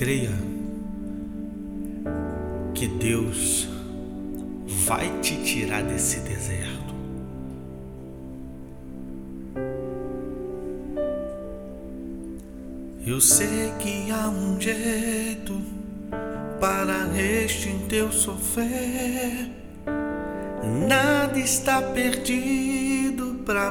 Creia que Deus vai te tirar desse deserto. Eu sei que há um jeito para este teu sofrer. Nada está perdido para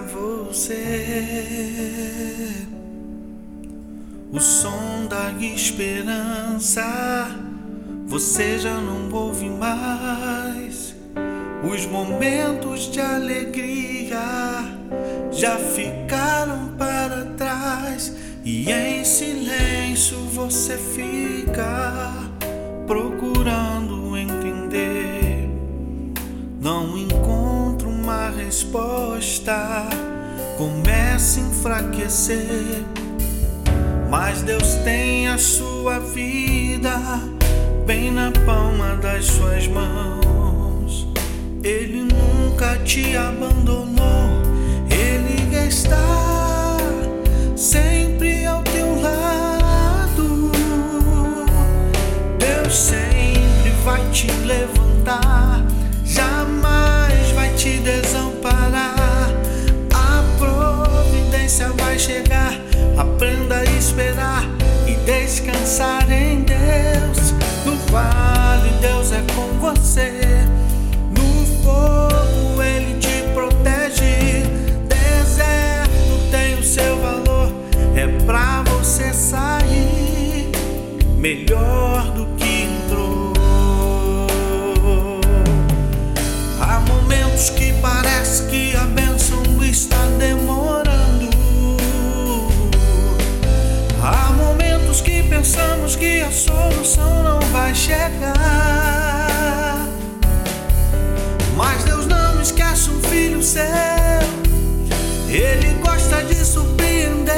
você. O som da esperança você já não ouve mais. Os momentos de alegria já ficaram para trás. E em silêncio você fica procurando entender. Não encontra uma resposta, começa a enfraquecer. Mas Deus tem a sua vida bem na palma das suas mãos. Ele nunca te abandonou, Ele está sempre ao teu lado. Deus sempre vai te levantar, jamais vai te desamparar. A providência vai chegar. Aprenda a esperar e descansar em Deus. No vale, Deus é com você. No fogo, Ele te protege. Deserto tem o seu valor. É pra você sair melhor do que entrou. Há momentos que parece que a bênção está demorando. Há momentos que pensamos que a solução não vai chegar. Mas Deus não esquece um filho seu. Ele gosta de surpreender.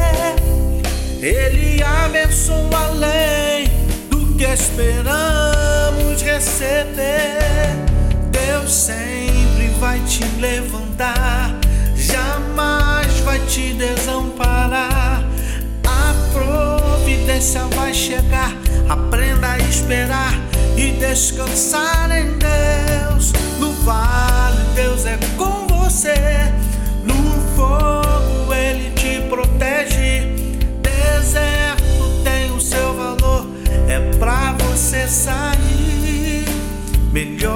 Ele abençoa além do que esperamos receber. Deus sempre vai te levantar, jamais vai te desamparar. A providência vai chegar. Aprenda a esperar e descansar em Deus. No vale, Deus é com você. No fogo, Ele te protege. Deserto tem o seu valor. É pra você sair melhor